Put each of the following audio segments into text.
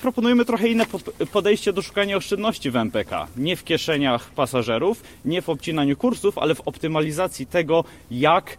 proponujemy trochę inne podejście do szukania oszczędności w MPK. Nie w kieszeniach pasażerów, nie w obcinaniu kursów, ale w optymalizacji tego, jak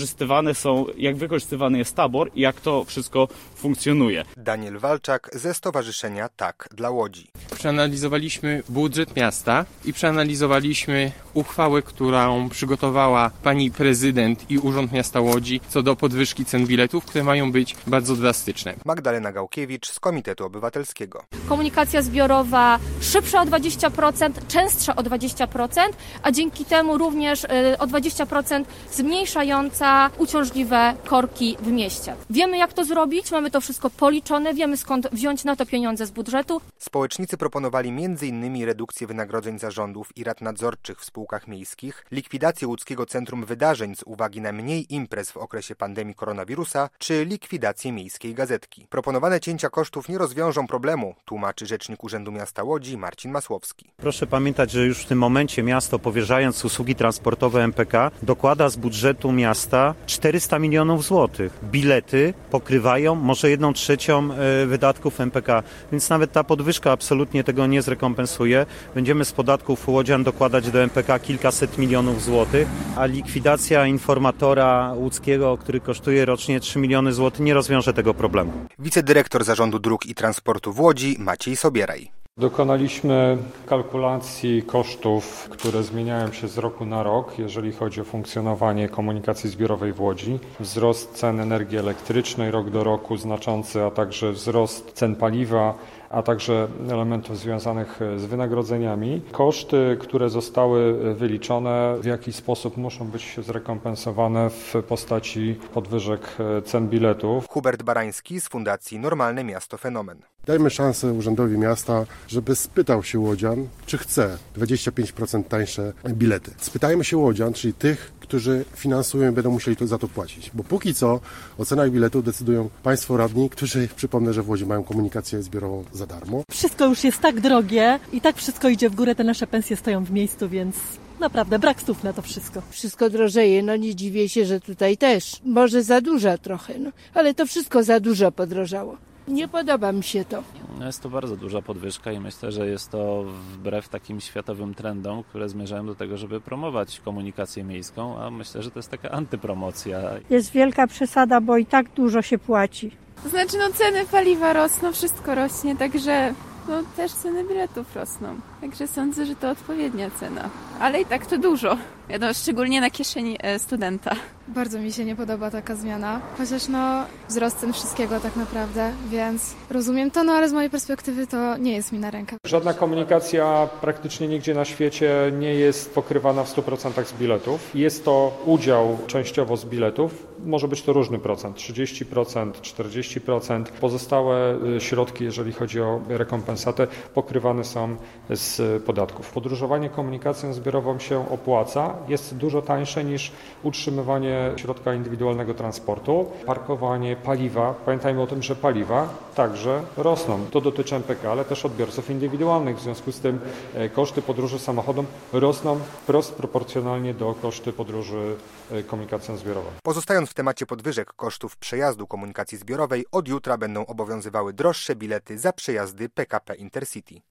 wykorzystywany jest tabor i jak to wszystko funkcjonuje. Daniel Walczak ze Stowarzyszenia Tak dla Łodzi. Przeanalizowaliśmy budżet miasta i przeanalizowaliśmy uchwałę, którą przygotowała pani prezydent i Urząd Miasta Łodzi co do podwyżki cen biletów, które mają być bardzo drastyczne. Magdalena Gałkiewicz z Komitetu Obywatelskiego. Komunikacja zbiorowa szybsza o 20%, częstsza o 20%, a dzięki temu również o 20% zmniejszająca uciążliwe korki w mieście. Wiemy, jak to zrobić, mamy to wszystko policzone, wiemy, skąd wziąć na to pieniądze z budżetu. Społecznicy proponowali m.in. redukcję wynagrodzeń zarządów i rad nadzorczych w spółkach miejskich, likwidację Łódzkiego Centrum Wydarzeń z uwagi na mniej imprez w okresie pandemii koronawirusa, czy likwidację Miejskiej Gazetki. Proponowane cięcia kosztów nie rozwiążą problemu, tłumaczy rzecznik Urzędu Miasta Łodzi Marcin Masłowski. Proszę pamiętać, że już w tym momencie miasto, powierzając usługi transportowe MPK, dokłada z budżetu miasta 400 milionów złotych. Bilety pokrywają może 1/3 wydatków MPK, więc nawet ta podwyżka absolutnie tego nie zrekompensuje. Będziemy z podatków łodzian dokładać do MPK kilkaset milionów złotych, a likwidacja informatora łódzkiego, który kosztuje rocznie 3 miliony złotych, nie rozwiąże tego problemu. Wicedyrektor Zarządu Dróg i Transportu w Łodzi Maciej Sobieraj. Dokonaliśmy kalkulacji kosztów, które zmieniają się z roku na rok, jeżeli chodzi o funkcjonowanie komunikacji zbiorowej w Łodzi. Wzrost cen energii elektrycznej rok do roku znaczący, a także wzrost cen paliwa, a także elementów związanych z wynagrodzeniami. Koszty, które zostały wyliczone, w jakiś sposób muszą być zrekompensowane w postaci podwyżek cen biletów. Hubert Barański z Fundacji Normalne Miasto Fenomen. Dajmy szansę Urzędowi Miasta, żeby spytał się łodzian, czy chce 25% tańsze bilety. Spytajmy się łodzian, czyli tych, którzy finansują i będą musieli za to płacić. Bo póki co o cenach biletów decydują państwo radni, którzy, przypomnę, że w Łodzi mają komunikację zbiorową za darmo. Wszystko już jest tak drogie i tak wszystko idzie w górę, te nasze pensje stoją w miejscu, więc naprawdę brak słów na to wszystko. Wszystko drożeje, nie dziwię się, że tutaj też. Może za dużo trochę, ale to wszystko za dużo podrożało. Nie podoba mi się to. Jest to bardzo duża podwyżka i myślę, że jest to wbrew takim światowym trendom, które zmierzają do tego, żeby promować komunikację miejską, a myślę, że to jest taka antypromocja. Jest wielka przesada, bo i tak dużo się płaci. To znaczy, ceny paliwa rosną, wszystko rośnie, także też ceny biletów rosną. Także sądzę, że to odpowiednia cena. Ale i tak to dużo. Szczególnie na kieszeni studenta. Bardzo mi się nie podoba taka zmiana, chociaż wzrost cen wszystkiego tak naprawdę, więc rozumiem to, ale z mojej perspektywy to nie jest mi na rękę. Żadna komunikacja praktycznie nigdzie na świecie nie jest pokrywana w 100% z biletów. Jest to udział częściowo z biletów, może być to różny procent, 30%, 40%. Pozostałe środki, jeżeli chodzi o rekompensatę, pokrywane są z podatków. Podróżowanie komunikacją zbiorową się opłaca, jest dużo tańsze niż utrzymywanie środka indywidualnego transportu. Parkowanie, paliwa, pamiętajmy o tym, że paliwa także rosną. To dotyczy MPK, ale też odbiorców indywidualnych. W związku z tym koszty podróży samochodem rosną wprost proporcjonalnie do koszty podróży komunikacją zbiorową. Pozostając w temacie podwyżek kosztów przejazdu komunikacji zbiorowej, od jutra będą obowiązywały droższe bilety za przejazdy PKP Intercity.